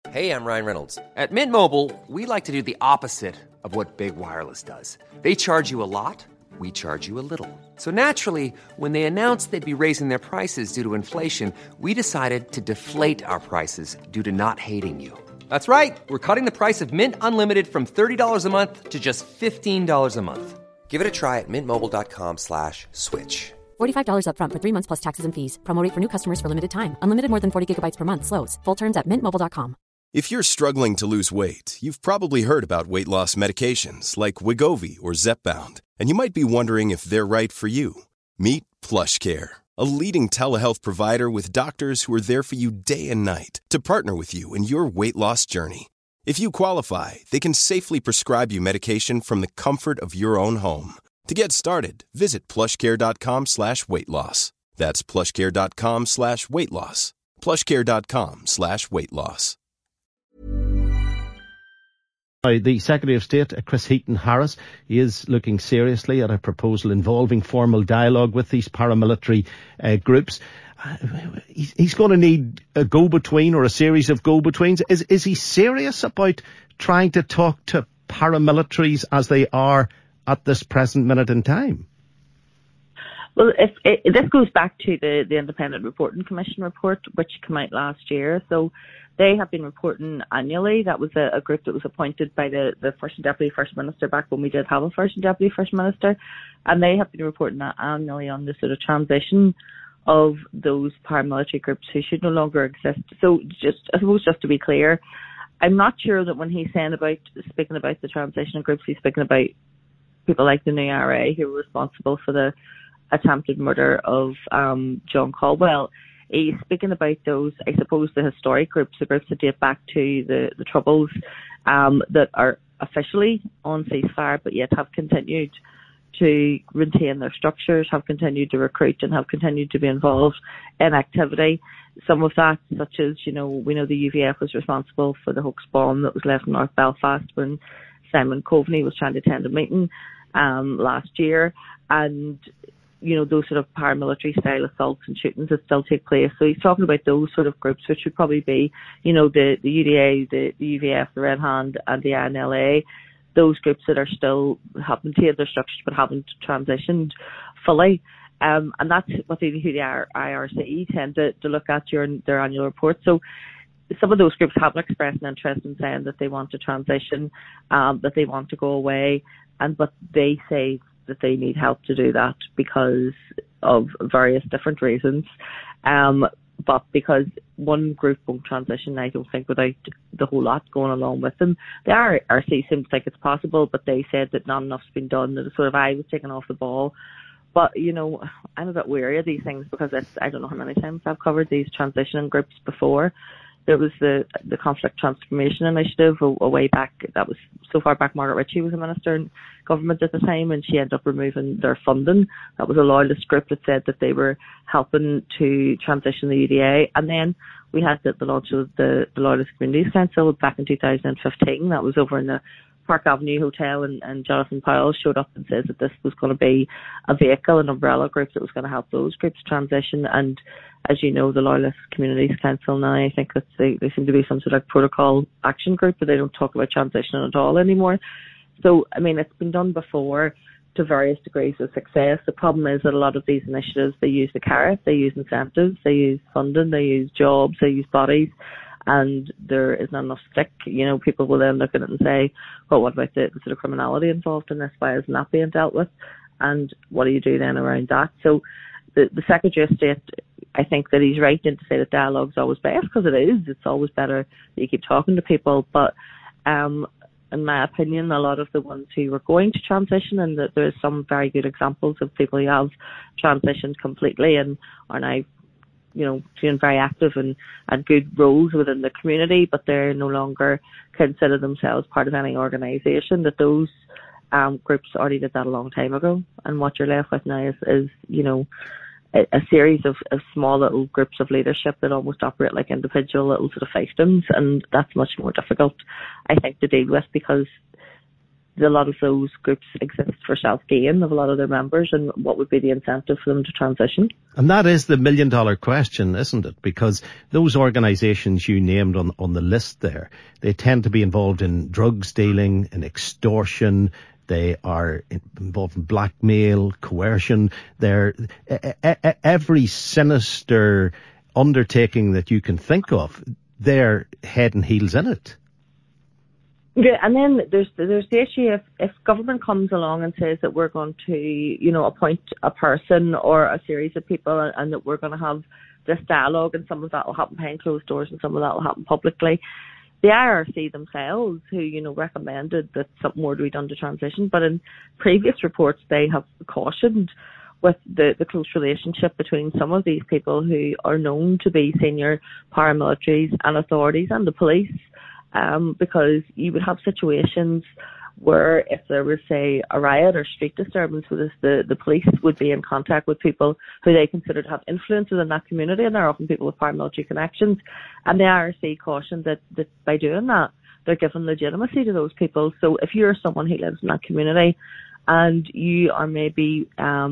Hey, I'm Ryan Reynolds. At Mint Mobile, we like to do the opposite of what Big Wireless does. They charge you a lot, we charge you a little. So naturally, when they announced they'd be raising their prices due to inflation, we decided to deflate our prices due to not hating you. That's right. We're cutting the price of Mint Unlimited from $30 a month to just $15 a month. Give it a try at mintmobile.com/switch. $45 up front for 3 months plus taxes and fees. Promo rate for new customers for limited time. Unlimited more than 40 gigabytes per month. Slows full terms at mintmobile.com. If you're struggling to lose weight, you've probably heard about weight loss medications like Wegovy or Zepbound, and you might be wondering if they're right for you. Meet PlushCare, a leading telehealth provider with doctors who are there for you day and night to partner with you in your weight loss journey. If you qualify, they can safely prescribe you medication from the comfort of your own home. To get started, visit plushcare.com/weight-loss. That's plushcare.com/weight-loss. plushcare.com/weight-loss. The Secretary of State, Chris Heaton-Harris, is looking seriously at a proposal involving formal dialogue with these paramilitary groups. He's going to need a go-between or a series of go-betweens. Is he serious about trying to talk to paramilitaries as they are at this present minute in time? Well, this goes back to the Independent Reporting Commission report, which came out last year. So they have been reporting annually. That was a group that was appointed by the First and Deputy First Minister back when we did have a First and Deputy First Minister. And they have been reporting annually on the sort of transition of those paramilitary groups who should no longer exist. So I suppose just to be clear, I'm not sure that when he's speaking about the transition groups, he's speaking about people like the New IRA who were responsible for the attempted murder of John Caldwell. He's speaking about those, I suppose, the historic groups, the groups that date back to the Troubles, that are officially on ceasefire but yet have continued to retain their structures, have continued to recruit and have continued to be involved in activity. Some of that, such as, we know the UVF was responsible for the hoax bomb that was left in North Belfast when Simon Coveney was trying to attend a meeting last year, and those sort of paramilitary style assaults and shootings that still take place. So he's talking about those sort of groups, which would probably be, the UDA, the UVF, the Red Hand and the INLA, those groups that are still have maintained their structures but haven't transitioned fully. And that's what the IRC tend to look at during their annual report. So some of those groups haven't expressed an interest in saying that they want to transition, that they want to go away, but they say that they need help to do that because of various different reasons. But because one group won't transition, I don't think, without the whole lot going along with them. The IRC seems like it's possible, but they said that not enough's been done, that sort of eye was taken off the ball. But, I'm a bit wary of these things because I don't know how many times I've covered these transitioning groups before. There was the Conflict Transformation Initiative a way back. That was so far back. Margaret Ritchie was a minister in government at the time, and she ended up removing their funding. That was a loyalist group that said that they were helping to transition the UDA. And then we had the launch of the Loyalist Communities Council back in 2015. That was over in the Park Avenue Hotel, and Jonathan Powell showed up and says that this was going to be a vehicle, an umbrella group that was going to help those groups transition. And as you know, the Loyalist Communities Council now, I think that they seem to be some sort of protocol action group, but they don't talk about transition at all anymore. So, it's been done before to various degrees of success. The problem is that a lot of these initiatives, they use the carrot, they use incentives, they use funding, they use jobs, they use bodies, and there is not enough stick. People will then look at it and say, well, what about the sort of criminality involved in this? Why isn't that being dealt with? And what do you do then around that? So the Secretary of State, I think that he's right in to say that dialogue's always best, because it is. It's always better that you keep talking to people. But in my opinion, a lot of the ones who were going to transition, and that there's some very good examples of people who have transitioned completely and are now doing very active and good roles within the community, but they're no longer consider themselves part of any organisation, that those groups already did that a long time ago. And what you're left with now is a series of small little groups of leadership that almost operate like individual little sort of fiefdoms, and that's much more difficult, I think, to deal with, because a lot of those groups exist for self-gain of a lot of their members, and what would be the incentive for them to transition? And that is the million-dollar question, isn't it? Because those organisations you named on the list there, they tend to be involved in drugs dealing, in extortion. They are involved in blackmail, coercion. They're every sinister undertaking that you can think of, they're head and heels in it. Yeah, and then there's the issue if government comes along and says that we're going to, appoint a person or a series of people, and that we're going to have this dialogue, and some of that will happen behind closed doors and some of that will happen publicly. The IRC themselves, who, recommended that something more to be done to transition, but in previous reports they have cautioned with the close relationship between some of these people who are known to be senior paramilitaries and authorities and the police. Because you would have situations where if there was, say, a riot or street disturbance with this, the police would be in contact with people who they consider to have influence within that community, and they're often people with paramilitary connections. And the IRC cautioned that by doing that, they're giving legitimacy to those people. So if you're someone who lives in that community and you are maybe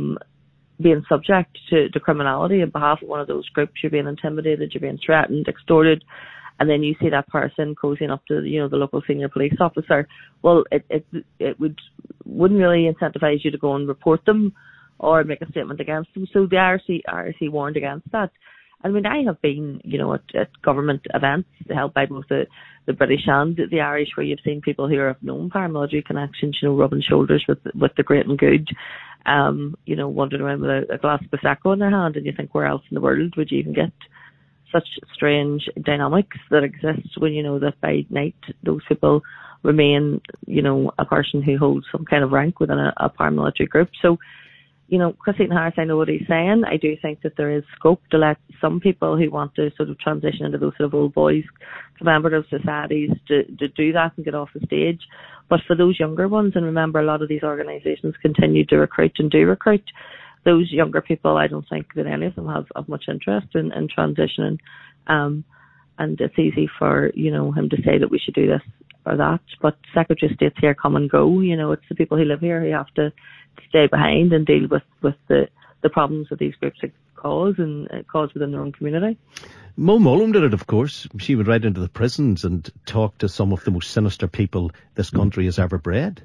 being subject to criminality on behalf of one of those groups, you're being intimidated, you're being threatened, extorted, and then you see that person cozying up to, the local senior police officer, well, it wouldn't really incentivize you to go and report them or make a statement against them. So the IRC warned against that. I mean, I have been, at government events held by both the British and the Irish, where you've seen people who have known paramilitary connections, rubbing shoulders with the great and good, wandering around with a glass of Prosecco in their hand, and you think, where else in the world would you even get such strange dynamics that exist when you know that by night those people remain, a person who holds some kind of rank within a paramilitary group. So, Chris Heaton-Harris, I know what he's saying. I do think that there is scope to let some people who want to sort of transition into those sort of old boys commemorative societies to do that and get off the stage. But for those younger ones, and remember, a lot of these organisations continue to recruit and do recruit, those younger people, I don't think that any of them have much interest in transitioning. And it's easy for, him to say that we should do this or that. But Secretary of States here come and go. It's the people who live here who have to stay behind and deal with the problems that these groups cause within their own community. Mo Mowlam did it, of course. She went right into the prisons and talked to some of the most sinister people this country has ever bred.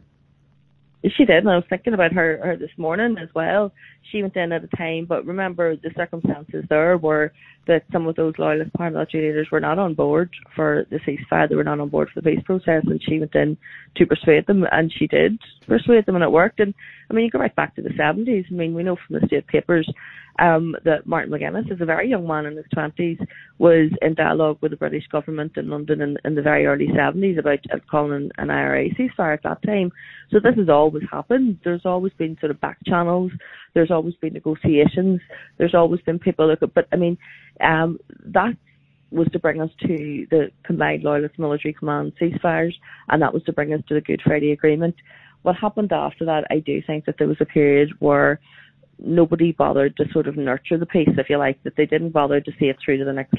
She did, and I was thinking about her this morning as well. She went in at a time, but remember the circumstances there were that some of those loyalist paramilitary leaders were not on board for the ceasefire. They were not on board for the peace process, and she went in to persuade them, and she did persuade them, and it worked. And I mean, you go right back to the 70s. I mean, we know from the state papers that Martin McGuinness, as a very young man in his 20s, was in dialogue with the British government in London in the very early 70s about calling an IRA ceasefire at that time. So this has always happened. There's always been sort of back channels. There's always been negotiations. There's always been people but I mean, that was to bring us to the Combined Loyalist Military Command ceasefires, and that was to bring us to the Good Friday Agreement. What happened after that, I do think that there was a period where nobody bothered to sort of nurture the peace, if you like, that they didn't bother to see it through to the next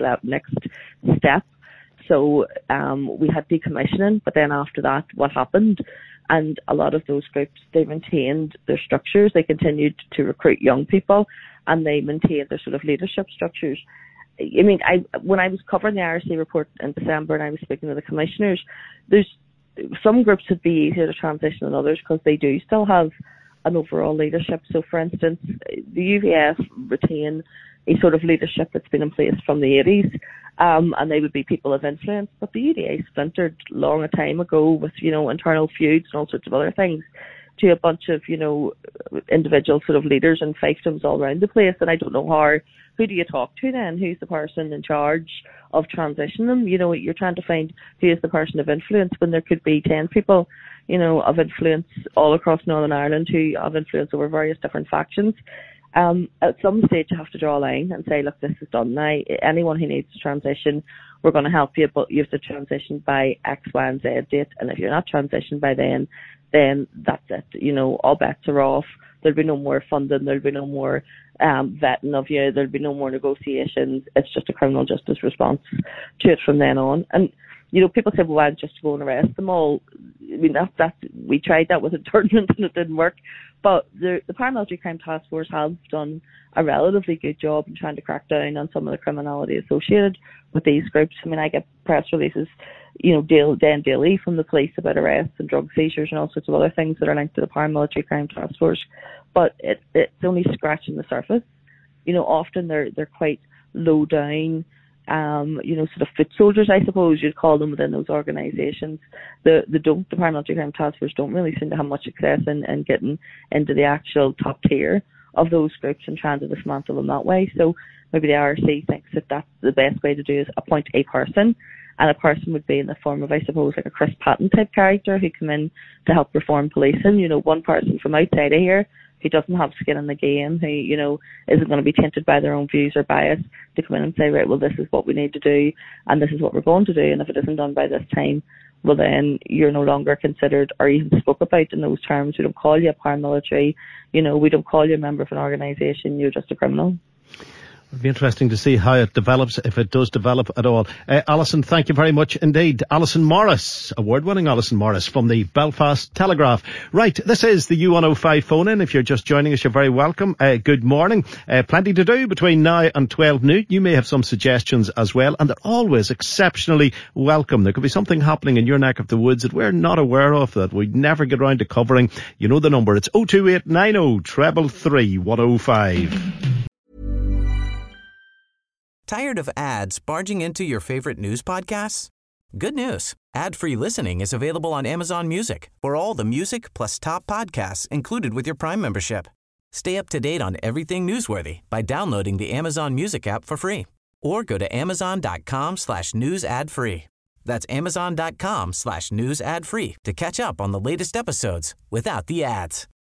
step. So we had decommissioning, but then after that, what happened? And a lot of those groups, they maintained their structures, they continued to recruit young people, and they maintained their sort of leadership structures. I mean, when I was covering the IRC report in December and I was speaking to the commissioners, there's some groups would be easier to transition than others because they do still have an overall leadership. So, for instance, the UVF retain a sort of leadership that's been in place from the 80s, and they would be people of influence. But the UDA splintered long a time ago with, internal feuds and all sorts of other things to a bunch of, individual sort of leaders and fiefdoms all around the place. And I don't know who do you talk to then? Who's the person in charge of transitioning them? You're trying to find who is the person of influence when there could be 10 people, of influence all across Northern Ireland who have influence over various different factions. At some stage you have to draw a line and say, look, this is done now. Anyone who needs to transition, we're going to help you, but you have to transition by X, Y, and Z date. And if you're not transitioned by then that's it. All bets are off. There'll be no more funding. There'll be no more vetting of you. There'll be no more negotiations. It's just a criminal justice response to it from then on. And, people say, well, why just go and arrest them all? I mean, we tried that with internment and it didn't work. But the Paramilitary Crime Task Force have done a relatively good job in trying to crack down on some of the criminality associated with these groups. I mean, I get press releases, daily from the police about arrests and drug seizures and all sorts of other things that are linked to the Paramilitary Crime Task Force. But it's only scratching the surface. Often they're quite low down, sort of foot soldiers, I suppose you'd call them, within those organisations. The Paramilitary Crime Task Force don't really seem to have much success in getting into the actual top tier of those groups and trying to dismantle them that way. So maybe the IRC thinks that that's the best way to do is appoint a person, and a person would be in the form of, I suppose, like a Chris Patton type character who come in to help reform policing. One person from outside of here who doesn't have skin in the game, who, isn't going to be tainted by their own views or bias, to come in and say, right, well, this is what we need to do, and this is what we're going to do, and if it isn't done by this time, well, then you're no longer considered or even spoke about in those terms. We don't call you a paramilitary, we don't call you a member of an organisation, you're just a criminal. It'll be interesting to see how it develops, if it does develop at all. Alison, thank you very much indeed. Alison Morris, award-winning Alison Morris from the Belfast Telegraph. Right, this is the U105 phone-in. If you're just joining us, you're very welcome. Good morning. Plenty to do between now and 12 noon. You may have some suggestions as well, and they're always exceptionally welcome. There could be something happening in your neck of the woods that we're not aware of, that we never get around to covering. You know the number. It's 02890 333 105. Tired of ads barging into your favorite news podcasts? Good news. Ad-free listening is available on Amazon Music for all the music plus top podcasts included with your Prime membership. Stay up to date on everything newsworthy by downloading the Amazon Music app for free or go to amazon.com/news ad free. That's amazon.com/news ad free to catch up on the latest episodes without the ads.